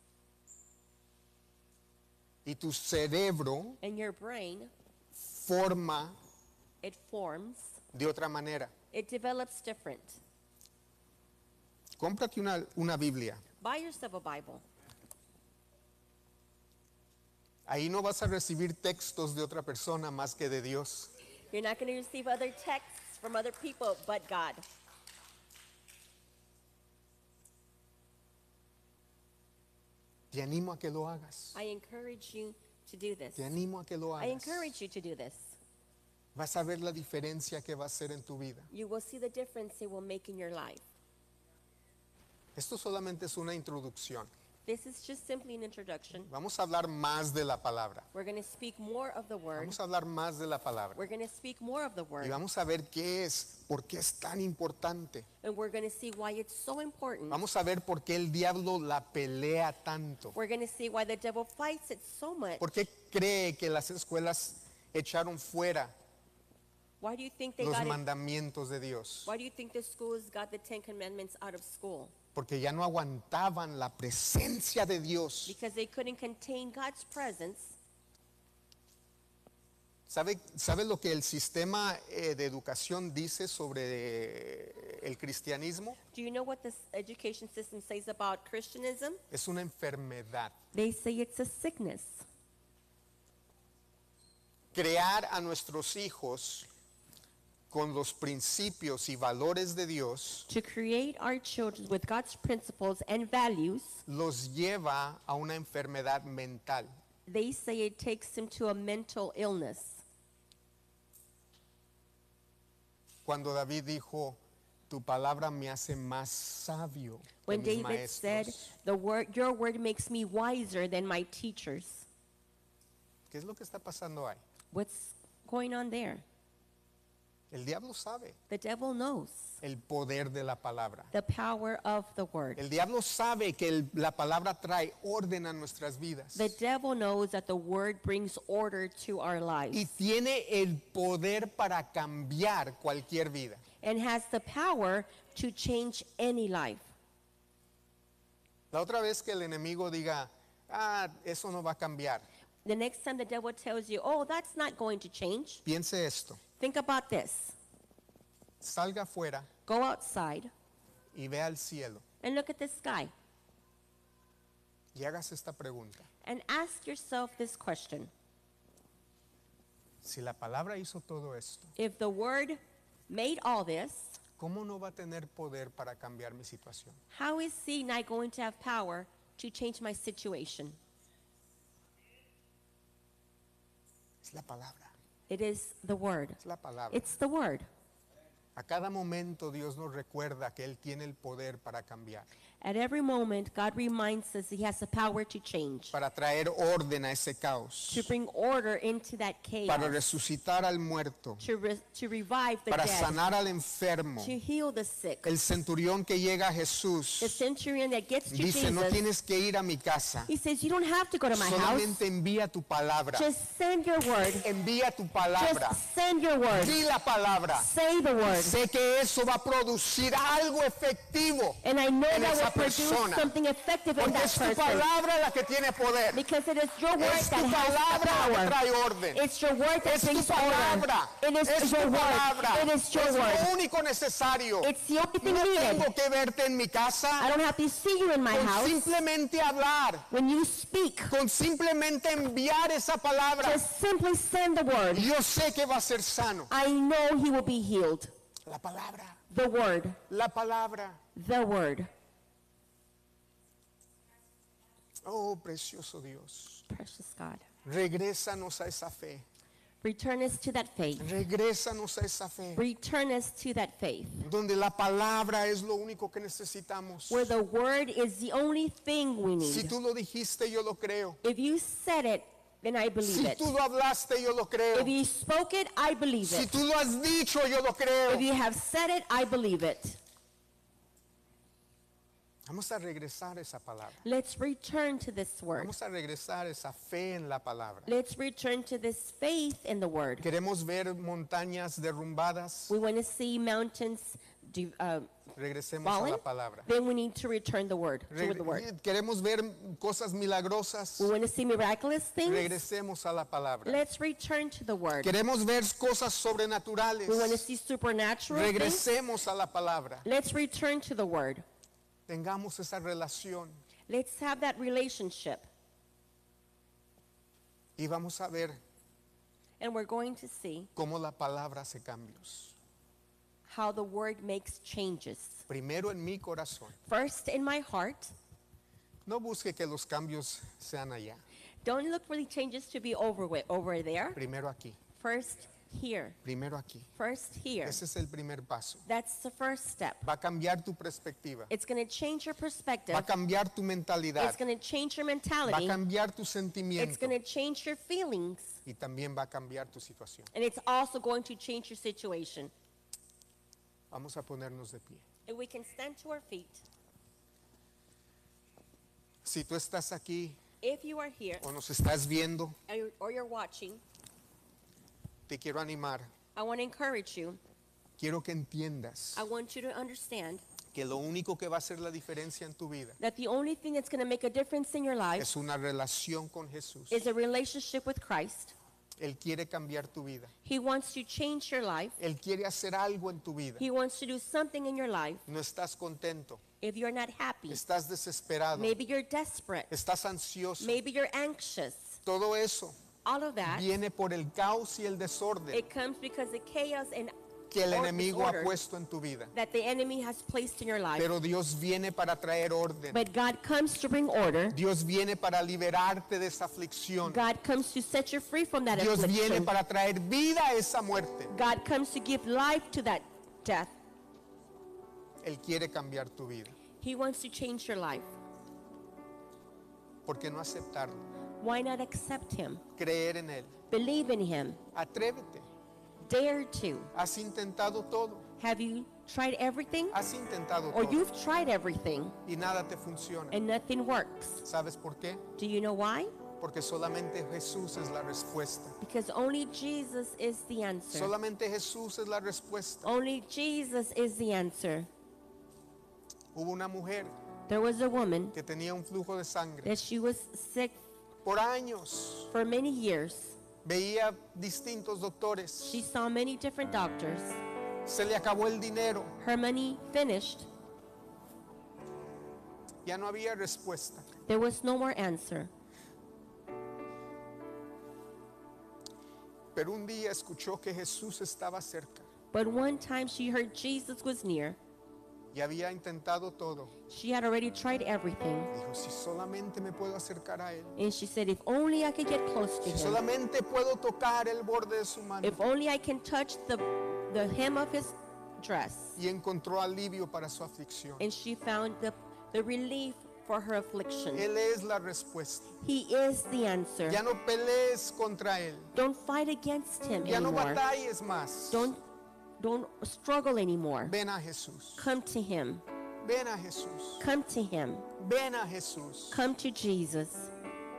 Speaker 2: Y tu cerebro
Speaker 3: And your brain,
Speaker 2: forma
Speaker 3: it forms,
Speaker 2: de otra manera.
Speaker 3: it develops different.
Speaker 2: Cómprate una, una Biblia.
Speaker 3: Buy yourself a Bible.
Speaker 2: Ahí no vas a recibir textos de otra persona más que de Dios.
Speaker 3: You're not going to receive other texts from other people but God.
Speaker 2: Te animo a que lo hagas.
Speaker 3: I encourage you to do this.
Speaker 2: Te animo a que lo
Speaker 3: I
Speaker 2: hagas.
Speaker 3: encourage you to do this.
Speaker 2: Vas a ver la diferencia que va a hacer en tu vida.
Speaker 3: You will see the difference it will make in your life.
Speaker 2: Esto solamente es una introducción.
Speaker 3: This is just simply an introduction.
Speaker 2: Vamos a hablar más de la palabra.
Speaker 3: We're going to speak more of the word.
Speaker 2: Vamos a hablar más de la palabra.
Speaker 3: We're going to speak more of the
Speaker 2: Y
Speaker 3: word.
Speaker 2: vamos a ver qué es, por qué es tan importante.
Speaker 3: And we're going to see why it's so important.
Speaker 2: Vamos a ver por qué el diablo la pelea tanto.
Speaker 3: We're going to see why the devil fights it so much.
Speaker 2: ¿Por qué cree que las escuelas echaron fuera
Speaker 3: Why do you think they
Speaker 2: los
Speaker 3: got it?
Speaker 2: mandamientos de Dios?
Speaker 3: Why do you think the schools got the Ten Commandments out of school?
Speaker 2: Porque ya no aguantaban la presencia de Dios.
Speaker 3: Because they couldn't contain God's presence.
Speaker 2: ¿Sabe, ¿Sabe lo que el sistema eh, de educación dice sobre eh, el cristianismo?
Speaker 3: Do you know what this education system says about Christianism?
Speaker 2: Es una enfermedad.
Speaker 3: They say it's a sickness.
Speaker 2: Crear a nuestros hijos con los principios y valores de Dios
Speaker 3: To create our children with God's principles and values,
Speaker 2: los lleva a una enfermedad mental.
Speaker 3: they say it takes them to a mental illness.
Speaker 2: Cuando David dijo, tu palabra me hace más sabio que
Speaker 3: When
Speaker 2: mis
Speaker 3: David said,
Speaker 2: maestros.
Speaker 3: "The word, your word makes me wiser than my teachers."
Speaker 2: ¿Qué es lo que está pasando ahí?
Speaker 3: What's going on there?
Speaker 2: El diablo sabe
Speaker 3: The devil knows
Speaker 2: el poder de la palabra.
Speaker 3: the power of the word.
Speaker 2: El diablo sabe que el- la palabra trae orden a nuestras vidas.
Speaker 3: The devil knows that the word brings order to our
Speaker 2: Y
Speaker 3: lives
Speaker 2: tiene el poder para cambiar cualquier vida.
Speaker 3: and has the power to change any life.
Speaker 2: La otra vez que el enemigo diga, ah, eso no va a cambiar.
Speaker 3: The next time the devil tells you, "Oh, that's not going to change,"
Speaker 2: Piense esto.
Speaker 3: think about this.
Speaker 2: Salga afuera
Speaker 3: Go outside
Speaker 2: y vea al cielo
Speaker 3: and look at the sky
Speaker 2: y hágase esta pregunta.
Speaker 3: and ask yourself this question.
Speaker 2: Si la palabra hizo todo esto,
Speaker 3: If the word made all this,
Speaker 2: ¿cómo no va a tener poder para cambiar mi situación?
Speaker 3: how is he not going to have power to change my situation?
Speaker 2: Es la palabra.
Speaker 3: It is the word.
Speaker 2: Es la palabra.
Speaker 3: It's the word.
Speaker 2: A cada momento Dios nos recuerda que Él tiene el poder para cambiar,
Speaker 3: At every moment, God reminds us he has the power to change,
Speaker 2: para traer orden a ese caos,
Speaker 3: to bring order into that
Speaker 2: para
Speaker 3: chaos,
Speaker 2: resucitar al muerto,
Speaker 3: to, re- to revive the
Speaker 2: para
Speaker 3: dead,
Speaker 2: sanar al enfermo.
Speaker 3: to heal the sick.
Speaker 2: El centurión que llega a
Speaker 3: The
Speaker 2: Jesús
Speaker 3: centurion that gets to
Speaker 2: dice, no
Speaker 3: Jesus,
Speaker 2: tienes que ir a mi casa,
Speaker 3: he says, "You don't have to go to my house.
Speaker 2: solamente envía tu palabra,
Speaker 3: Just send your word.
Speaker 2: envía tu palabra,
Speaker 3: Just send your word.
Speaker 2: di la palabra.
Speaker 3: Say the word."
Speaker 2: Sé que eso va a producir algo efectivo,
Speaker 3: And I know
Speaker 2: en
Speaker 3: that
Speaker 2: esa
Speaker 3: will produce
Speaker 2: persona.
Speaker 3: something effective in
Speaker 2: porque
Speaker 3: that
Speaker 2: es tu
Speaker 3: person.
Speaker 2: palabra la que tiene poder.
Speaker 3: Because it is your word
Speaker 2: Es tu
Speaker 3: that has
Speaker 2: palabra la que
Speaker 3: the power.
Speaker 2: trae orden.
Speaker 3: It's your word that
Speaker 2: Es tu
Speaker 3: brings
Speaker 2: palabra.
Speaker 3: order. It is
Speaker 2: Es
Speaker 3: your
Speaker 2: tu
Speaker 3: word.
Speaker 2: palabra.
Speaker 3: It is your
Speaker 2: Es
Speaker 3: word.
Speaker 2: lo único necesario.
Speaker 3: It's the only thing
Speaker 2: No
Speaker 3: needed.
Speaker 2: tengo que verte en mi
Speaker 3: I
Speaker 2: casa.
Speaker 3: don't have to see you in my
Speaker 2: Con
Speaker 3: house.
Speaker 2: simplemente hablar,
Speaker 3: When you speak,
Speaker 2: con simplemente enviar esa palabra,
Speaker 3: just simply send the word.
Speaker 2: yo sé que va a ser sano.
Speaker 3: I know he will be healed.
Speaker 2: La palabra,
Speaker 3: The word.
Speaker 2: la palabra.
Speaker 3: The word.
Speaker 2: Oh, precioso Dios.
Speaker 3: Precious God.
Speaker 2: Regrésanos a esa fe.
Speaker 3: Return us to that faith.
Speaker 2: Regrésanos a esa fe.
Speaker 3: Return us to that faith.
Speaker 2: Donde la palabra es lo único que necesitamos.
Speaker 3: Where the word is the only thing we
Speaker 2: Si
Speaker 3: need.
Speaker 2: tú lo dijiste, yo lo creo.
Speaker 3: If you said it, then I believe
Speaker 2: Si
Speaker 3: it.
Speaker 2: tú lo hablaste, yo lo creo.
Speaker 3: If you spoke it, I believe
Speaker 2: Si
Speaker 3: it.
Speaker 2: tú lo has dicho, yo lo creo.
Speaker 3: If you have said it, I believe it.
Speaker 2: Vamos a regresar a esa palabra.
Speaker 3: Let's return to this word.
Speaker 2: Vamos a regresar a esa fe en la palabra.
Speaker 3: Let's return to this faith in the word.
Speaker 2: Queremos ver montañas derrumbadas.
Speaker 3: We want to see mountains do, uh,
Speaker 2: Regresemos a
Speaker 3: fallen.
Speaker 2: la palabra.
Speaker 3: Then we need to return the word to
Speaker 2: Regre-
Speaker 3: the word.
Speaker 2: Queremos ver cosas milagrosas.
Speaker 3: We want to see miraculous things.
Speaker 2: Regresemos a la palabra.
Speaker 3: Let's return to the word.
Speaker 2: Queremos ver cosas sobrenaturales.
Speaker 3: We want to see supernatural things.
Speaker 2: Regresemos a la palabra.
Speaker 3: Let's return to the word.
Speaker 2: Tengamos esa relación
Speaker 3: Let's have that relationship.
Speaker 2: y vamos a ver
Speaker 3: And we're going to see
Speaker 2: cómo la palabra hace cambios.
Speaker 3: how the word makes changes.
Speaker 2: Primero en mi corazón.
Speaker 3: First, in my heart.
Speaker 2: No busque que los cambios sean allá.
Speaker 3: Don't look for the changes to be over with, over there.
Speaker 2: Primero aquí.
Speaker 3: First, here.
Speaker 2: Primero aquí.
Speaker 3: First, here.
Speaker 2: Ese es el primer paso.
Speaker 3: That's the first step.
Speaker 2: Va a cambiar tu perspectiva.
Speaker 3: It's going to change your perspective.
Speaker 2: Va a cambiar tu mentalidad.
Speaker 3: It's going to change your
Speaker 2: Va a
Speaker 3: mentality.
Speaker 2: cambiar tu
Speaker 3: It's
Speaker 2: sentimiento.
Speaker 3: going to change your feelings.
Speaker 2: Y también va a cambiar tu situación.
Speaker 3: And it's also going to change your situation.
Speaker 2: Vamos a ponernos de pie.
Speaker 3: And we can stand to our feet.
Speaker 2: Si tú estás aquí
Speaker 3: If you are here
Speaker 2: o nos estás viendo,
Speaker 3: or you're, or you're watching,
Speaker 2: te quiero animar.
Speaker 3: I want to encourage you.
Speaker 2: Quiero que entiendas
Speaker 3: I want you to understand
Speaker 2: que lo único que va a hacer la diferencia en tu vida
Speaker 3: that the only thing that's going to make a difference in your life
Speaker 2: es una relación con Jesús.
Speaker 3: is a relationship with Christ.
Speaker 2: Él quiere cambiar tu vida.
Speaker 3: He wants to change your life.
Speaker 2: Él quiere hacer algo en tu vida.
Speaker 3: He wants to do something in your life.
Speaker 2: No estás contento.
Speaker 3: If you're not happy,
Speaker 2: Estás desesperado.
Speaker 3: maybe you're desperate,
Speaker 2: Estás ansioso.
Speaker 3: maybe you're anxious.
Speaker 2: Todo eso
Speaker 3: All of that,
Speaker 2: viene por el caos y el desorden
Speaker 3: it comes because the chaos and
Speaker 2: que el
Speaker 3: or
Speaker 2: enemigo ha
Speaker 3: disorder
Speaker 2: puesto en tu vida.
Speaker 3: that the enemy has placed in your life.
Speaker 2: Pero Dios viene para traer orden.
Speaker 3: But God comes to bring order.
Speaker 2: Dios viene para liberarte de esa aflicción.
Speaker 3: God comes to set you free from that
Speaker 2: Dios viene
Speaker 3: affliction.
Speaker 2: para traer vida a esa muerte.
Speaker 3: God comes to give life to that death.
Speaker 2: Él quiere cambiar tu vida.
Speaker 3: He wants to change your life.
Speaker 2: ¿Por qué no aceptarlo?
Speaker 3: Why not accept him?
Speaker 2: Creer en Él.
Speaker 3: Believe in him.
Speaker 2: Atrévete.
Speaker 3: Dare to.
Speaker 2: Has intentado todo.
Speaker 3: Have you tried everything?
Speaker 2: Has intentado
Speaker 3: Or
Speaker 2: todo.
Speaker 3: you've tried everything
Speaker 2: Y nada te funciona.
Speaker 3: and nothing works.
Speaker 2: ¿Sabes por qué?
Speaker 3: Do you know why?
Speaker 2: Porque solamente Jesús es la respuesta.
Speaker 3: Because only Jesus is the answer.
Speaker 2: Solamente Jesús es la respuesta.
Speaker 3: Only Jesus is the answer.
Speaker 2: Hubo una mujer
Speaker 3: There was a woman
Speaker 2: que tenía un flujo de sangre.
Speaker 3: that she was sick
Speaker 2: Por años
Speaker 3: for many years.
Speaker 2: veía distintos doctores.
Speaker 3: She saw many different doctors.
Speaker 2: Se le acabó el dinero.
Speaker 3: Her money finished.
Speaker 2: Ya no había respuesta.
Speaker 3: There was no more answer.
Speaker 2: Pero un día escuchó que Jesús estaba cerca.
Speaker 3: But one time she heard Jesus was near.
Speaker 2: Y había intentado todo.
Speaker 3: She had already tried everything.
Speaker 2: Dijo, si solamente me puedo acercar a Él.
Speaker 3: And she said, if only I could get close to
Speaker 2: Si
Speaker 3: him.
Speaker 2: solamente puedo tocar el borde de su mano.
Speaker 3: If only I can touch the, the hem of his dress.
Speaker 2: Y encontró alivio para su aflicción.
Speaker 3: And she found the, the relief for her affliction.
Speaker 2: Él es la respuesta.
Speaker 3: He is the answer.
Speaker 2: Ya no pelees contra Él.
Speaker 3: Don't fight against him
Speaker 2: Ya no
Speaker 3: anymore.
Speaker 2: batalles más.
Speaker 3: Don't, don't struggle anymore.
Speaker 2: Ven a Jesús.
Speaker 3: Come to him.
Speaker 2: Ven a Jesús.
Speaker 3: Come to him.
Speaker 2: Ven a Jesús.
Speaker 3: Come to Jesus.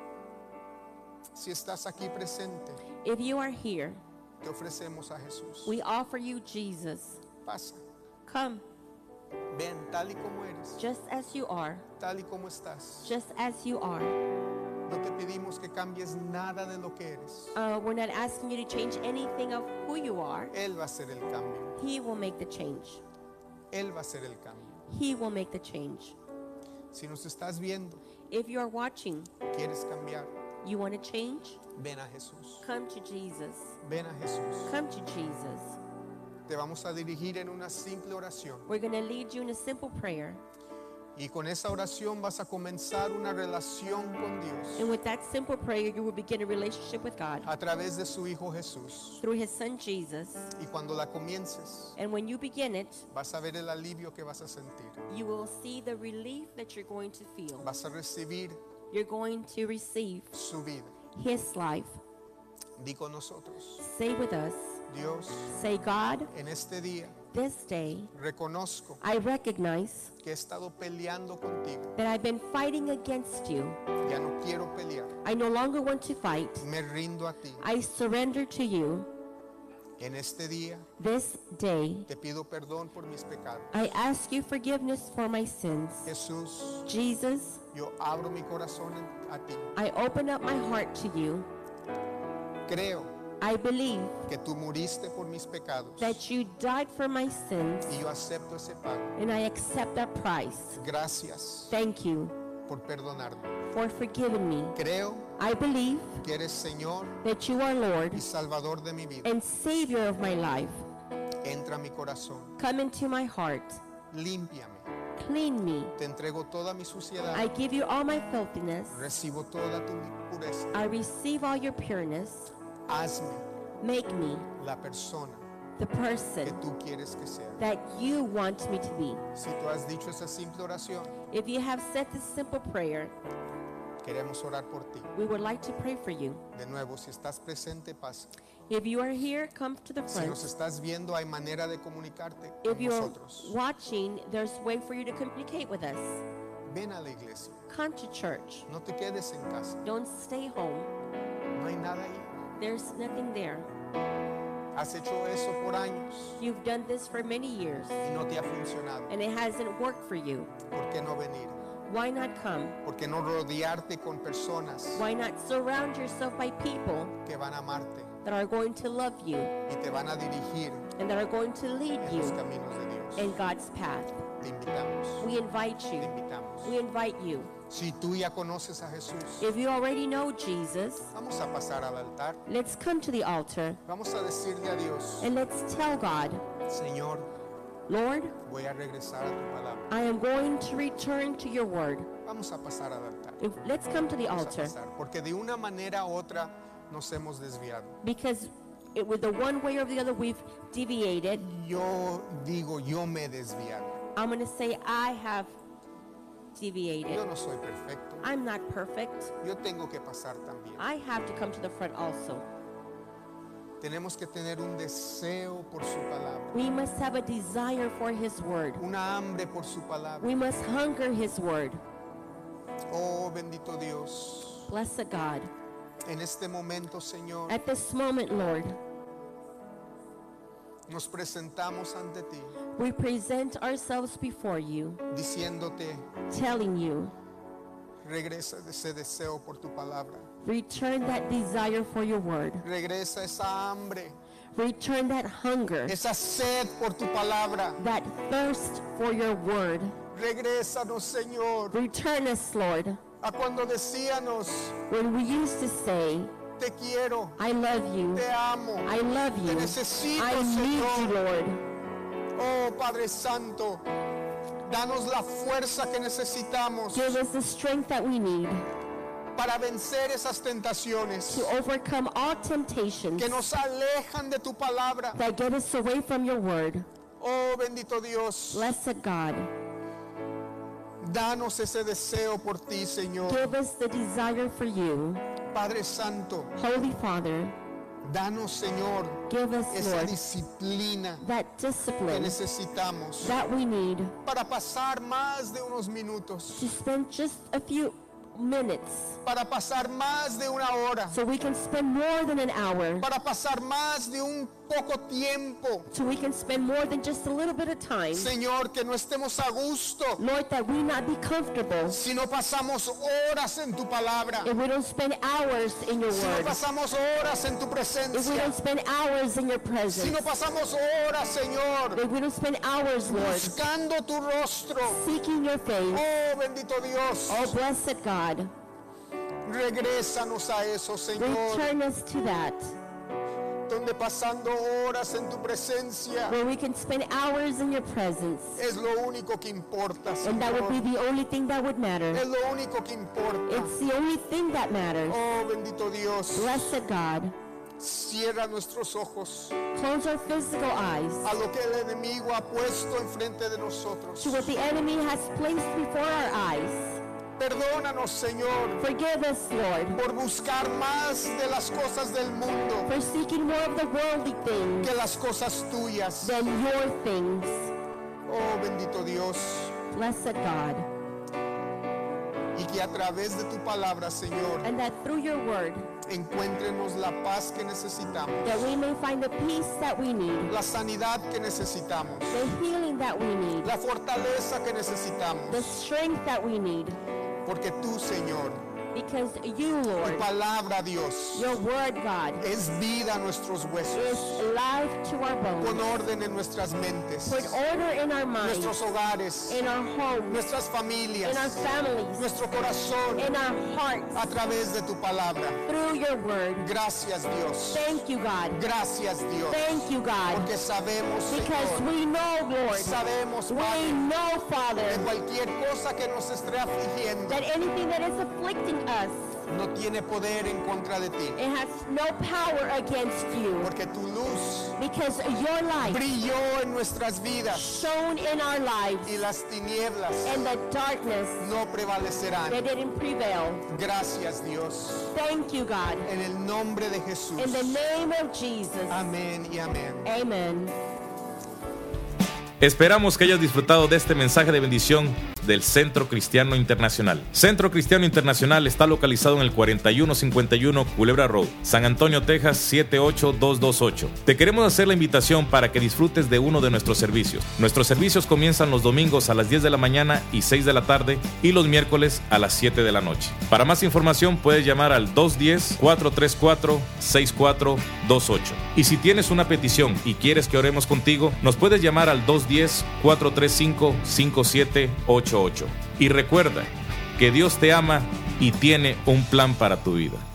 Speaker 2: Si estás aquí presente,
Speaker 3: If you are here,
Speaker 2: te ofrecemos a Jesús.
Speaker 3: we offer you Jesus.
Speaker 2: Pasa.
Speaker 3: Come
Speaker 2: Ven tal y como eres.
Speaker 3: just as you are.
Speaker 2: Tal y como estás.
Speaker 3: Just as you are.
Speaker 2: No te pedimos que cambies nada de lo que eres.
Speaker 3: Uh, we're not asking you to change anything of who you are.
Speaker 2: Él va a hacer el cambio.
Speaker 3: He will make the change.
Speaker 2: Él va a hacer el cambio.
Speaker 3: He will make the change.
Speaker 2: Si nos estás viendo,
Speaker 3: If you are watching,
Speaker 2: quieres cambiar,
Speaker 3: you want to change,
Speaker 2: ven a Jesús.
Speaker 3: come to Jesus.
Speaker 2: Ven a Jesús.
Speaker 3: Come to Jesus.
Speaker 2: Te vamos a dirigir en una simple oración.
Speaker 3: We're going to lead you in a simple prayer.
Speaker 2: Y con esa oración vas a comenzar una relación con Dios
Speaker 3: And with that simple prayer, you will begin a relationship with God
Speaker 2: a través de su Hijo Jesús.
Speaker 3: through his son Jesus.
Speaker 2: Y cuando la comiences,
Speaker 3: And when you begin it,
Speaker 2: vas a ver el alivio que vas a sentir.
Speaker 3: you will see the relief that you're going to feel.
Speaker 2: Vas a recibir
Speaker 3: You're going to receive
Speaker 2: su vida.
Speaker 3: his life.
Speaker 2: Di con nosotros,
Speaker 3: Say with us,
Speaker 2: Dios,
Speaker 3: say, God,
Speaker 2: en este día
Speaker 3: this day
Speaker 2: reconozco
Speaker 3: I recognize
Speaker 2: que he estado peleando contigo.
Speaker 3: that I've been fighting against you.
Speaker 2: Ya no quiero pelear.
Speaker 3: I no longer want to fight.
Speaker 2: Me rindo a ti.
Speaker 3: I surrender to you.
Speaker 2: En este día
Speaker 3: This day,
Speaker 2: te pido perdón por mis pecados.
Speaker 3: I ask you forgiveness for my sins.
Speaker 2: Jesús,
Speaker 3: Jesus,
Speaker 2: yo abro mi corazón a ti.
Speaker 3: I open up my heart to you.
Speaker 2: Creo
Speaker 3: I believe
Speaker 2: que tú muriste por mis pecados
Speaker 3: that you died for my sins,
Speaker 2: y yo acepto ese pago.
Speaker 3: and I accept that price.
Speaker 2: Gracias
Speaker 3: Thank you
Speaker 2: por perdonarme.
Speaker 3: for forgiving me.
Speaker 2: Creo
Speaker 3: I believe
Speaker 2: que eres Señor
Speaker 3: that you are Lord
Speaker 2: y Salvador de mi vida.
Speaker 3: and Savior of my life.
Speaker 2: Entra a mi corazón.
Speaker 3: Come into my heart.
Speaker 2: Límpiame.
Speaker 3: Clean me.
Speaker 2: Te entrego toda mi suciedad.
Speaker 3: I give you all my filthiness.
Speaker 2: Recibo toda tu pureza.
Speaker 3: I receive all your pureness.
Speaker 2: Hazme
Speaker 3: Make me
Speaker 2: la persona
Speaker 3: the
Speaker 2: que
Speaker 3: person
Speaker 2: tú quieres que sea.
Speaker 3: that you want me to be.
Speaker 2: Si tú has dicho esa simple oración,
Speaker 3: If you have said this simple prayer,
Speaker 2: queremos orar por ti.
Speaker 3: we would like to pray for you.
Speaker 2: De nuevo, si estás presente, pasa.
Speaker 3: If you are here, come to the
Speaker 2: Si nos
Speaker 3: front.
Speaker 2: estás viendo, hay manera de comunicarte
Speaker 3: If
Speaker 2: con
Speaker 3: you're
Speaker 2: nosotros.
Speaker 3: watching, there's a way for you to communicate with us.
Speaker 2: Ven a la iglesia.
Speaker 3: Come to church.
Speaker 2: No te quedes en casa.
Speaker 3: Don't stay home.
Speaker 2: No hay nada ahí.
Speaker 3: There's nothing there.
Speaker 2: Has hecho eso por años
Speaker 3: You've done this for many years,
Speaker 2: y no te ha funcionado.
Speaker 3: and it hasn't worked for you.
Speaker 2: ¿Por qué no venir?
Speaker 3: Why not come?
Speaker 2: ¿Por qué no rodearte con personas
Speaker 3: Why not surround yourself by people
Speaker 2: que van a amarte,
Speaker 3: that are going to love you
Speaker 2: y te van a dirigir
Speaker 3: and that are going to lead
Speaker 2: en los
Speaker 3: you
Speaker 2: caminos de Dios.
Speaker 3: in God's path.
Speaker 2: Te invitamos,
Speaker 3: We invite
Speaker 2: te
Speaker 3: you.
Speaker 2: invitamos.
Speaker 3: We invite you.
Speaker 2: Si tú ya conoces a Jesús,
Speaker 3: If you already know Jesus,
Speaker 2: vamos a pasar al altar.
Speaker 3: let's come to the altar
Speaker 2: Vamos a decirle a Dios,
Speaker 3: and let's tell God,
Speaker 2: Señor,
Speaker 3: Lord,
Speaker 2: voy a regresar a tu palabra.
Speaker 3: I am going to return to your word.
Speaker 2: Vamos a pasar al altar.
Speaker 3: If, let's come to the
Speaker 2: Vamos a
Speaker 3: altar
Speaker 2: pasar, porque de una manera u otra nos hemos desviado.
Speaker 3: because it, with the one way or the other we've deviated.
Speaker 2: Yo digo, yo me he desviado.
Speaker 3: I'm going to say I have deviated.
Speaker 2: Yo no soy perfecto.
Speaker 3: I'm not perfect.
Speaker 2: Yo tengo que pasar también.
Speaker 3: I have to come to the front also.
Speaker 2: Tenemos que tener un deseo por su palabra,
Speaker 3: We must have a desire for his word.
Speaker 2: una hambre por su palabra.
Speaker 3: We must hunger his word.
Speaker 2: Oh, bendito Dios.
Speaker 3: Blessed God.
Speaker 2: En este momento, Señor,
Speaker 3: At this moment, Lord,
Speaker 2: nos presentamos ante ti,
Speaker 3: we present ourselves before you,
Speaker 2: diciéndote,
Speaker 3: telling you,
Speaker 2: regresa ese deseo por tu palabra.
Speaker 3: return that desire for your word.
Speaker 2: Regresa esa hambre,
Speaker 3: Return that hunger,
Speaker 2: esa sed por tu palabra.
Speaker 3: that thirst for your word.
Speaker 2: Regrésanos, Señor,
Speaker 3: Return us, Lord,
Speaker 2: a cuando decíamos,
Speaker 3: when we used to say,
Speaker 2: te quiero,
Speaker 3: I love you,
Speaker 2: te amo,
Speaker 3: I love
Speaker 2: te
Speaker 3: you,
Speaker 2: necesito,
Speaker 3: I need you,
Speaker 2: Señor.
Speaker 3: Lord.
Speaker 2: Oh, Padre Santo, danos la fuerza que necesitamos
Speaker 3: Give us the strength that we need
Speaker 2: para vencer esas tentaciones
Speaker 3: to overcome all temptations
Speaker 2: que nos alejan de tu palabra.
Speaker 3: that get us away from your word.
Speaker 2: Oh, bendito Dios,
Speaker 3: Blessed God,
Speaker 2: danos ese deseo por ti, Señor.
Speaker 3: give us the desire for you.
Speaker 2: Padre Santo,
Speaker 3: Holy Father,
Speaker 2: danos, Señor,
Speaker 3: give us,
Speaker 2: esa
Speaker 3: Lord,
Speaker 2: disciplina
Speaker 3: that
Speaker 2: que
Speaker 3: discipline
Speaker 2: necesitamos
Speaker 3: that we need
Speaker 2: para pasar más de unos minutos,
Speaker 3: to spend just a few minutes
Speaker 2: para pasar más de una hora,
Speaker 3: so we can spend more than an hour,
Speaker 2: para pasar más de un poco tiempo.
Speaker 3: so we can spend more than just a little bit of time.
Speaker 2: Señor, que no estemos a gusto
Speaker 3: Lord, that we not be comfortable
Speaker 2: si no pasamos horas en tu palabra,
Speaker 3: if we don't spend hours in your
Speaker 2: si no
Speaker 3: word,
Speaker 2: pasamos horas en tu
Speaker 3: if we
Speaker 2: presencia,
Speaker 3: don't spend hours in your
Speaker 2: si
Speaker 3: presence,
Speaker 2: no pasamos horas, Señor,
Speaker 3: if we don't spend hours, Lord,
Speaker 2: buscando tu rostro.
Speaker 3: seeking your face.
Speaker 2: Oh, bendito Dios,
Speaker 3: Oh, blessed God,
Speaker 2: regrésanos a eso, Señor,
Speaker 3: return us to that,
Speaker 2: donde pasando horas en tu presencia
Speaker 3: where we can spend hours in your presence.
Speaker 2: es lo único que importa,
Speaker 3: And that would be
Speaker 2: Señor.
Speaker 3: the only thing that would matter.
Speaker 2: Es lo único que importa.
Speaker 3: It's the only thing that matters.
Speaker 2: Oh, bendito Dios,
Speaker 3: Blessed God,
Speaker 2: cierra nuestros ojos
Speaker 3: close our physical eyes
Speaker 2: a lo que el enemigo ha puesto enfrente de nosotros.
Speaker 3: to what the enemy has placed before our eyes.
Speaker 2: Perdónanos, Señor,
Speaker 3: Forgive us, Lord,
Speaker 2: por buscar más de las cosas del mundo
Speaker 3: for seeking more of the worldly things
Speaker 2: que las cosas tuyas.
Speaker 3: than your things.
Speaker 2: Oh, bendito Dios,
Speaker 3: Blessed God,
Speaker 2: y que a través de tu palabra, Señor,
Speaker 3: and that through your word,
Speaker 2: encuéntrenos la paz que necesitamos,
Speaker 3: that we may find the peace that we need,
Speaker 2: la sanidad que necesitamos,
Speaker 3: the healing that we need,
Speaker 2: la fortaleza que
Speaker 3: the
Speaker 2: necesitamos,
Speaker 3: strength that we need,
Speaker 2: porque tú, Señor,
Speaker 3: because you,
Speaker 2: tu
Speaker 3: Lord,
Speaker 2: palabra, Dios,
Speaker 3: your word, God,
Speaker 2: es vida a nuestros
Speaker 3: is
Speaker 2: huesos.
Speaker 3: life to our
Speaker 2: Pon
Speaker 3: bones.
Speaker 2: orden en nuestras mentes,
Speaker 3: Put order in our minds,
Speaker 2: nuestros hogares,
Speaker 3: in our homes,
Speaker 2: nuestras
Speaker 3: in our
Speaker 2: familias,
Speaker 3: families,
Speaker 2: nuestro corazón,
Speaker 3: in our hearts,
Speaker 2: a través de tu palabra.
Speaker 3: through your word.
Speaker 2: Gracias, Dios.
Speaker 3: Thank you, God.
Speaker 2: Gracias, Dios.
Speaker 3: Thank you, God.
Speaker 2: Porque sabemos,
Speaker 3: Because
Speaker 2: Señor,
Speaker 3: we know, Lord,
Speaker 2: sabemos,
Speaker 3: we
Speaker 2: Padre,
Speaker 3: know,
Speaker 2: de
Speaker 3: Father,
Speaker 2: cualquier cosa que nos esté afligiendo
Speaker 3: that anything that is afflicting us,
Speaker 2: no tiene poder en contra de ti.
Speaker 3: it has no power against you.
Speaker 2: Porque tu luz
Speaker 3: Because your light
Speaker 2: brilló en nuestras vidas
Speaker 3: shone in our lives,
Speaker 2: y las tinieblas
Speaker 3: and the darkness,
Speaker 2: no prevalecerán.
Speaker 3: they didn't prevail.
Speaker 2: Gracias, Dios.
Speaker 3: Thank you, God.
Speaker 2: En el nombre de Jesús.
Speaker 3: In the name of Jesus.
Speaker 2: Amén y amén.
Speaker 3: Amen.
Speaker 1: Esperamos que hayas disfrutado de este mensaje de bendición del Centro Cristiano Internacional. Centro Cristiano Internacional está localizado en el cuarenta y uno cincuenta y uno Culebra Road, San Antonio, Texas siete ocho dos dos ocho. Te queremos hacer la invitación para que disfrutes de uno de nuestros servicios. Nuestros servicios comienzan los domingos a las diez de la mañana y seis de la tarde y los miércoles a las siete de la noche. Para más información puedes llamar al dos uno cero, cuatro tres cuatro, seis cuatro dos ocho. Y si tienes una petición y quieres que oremos contigo, nos puedes llamar al dos uno cero, cuatro tres cinco, cinco siete ocho ocho. Y recuerda que Dios te ama y tiene un plan para tu vida.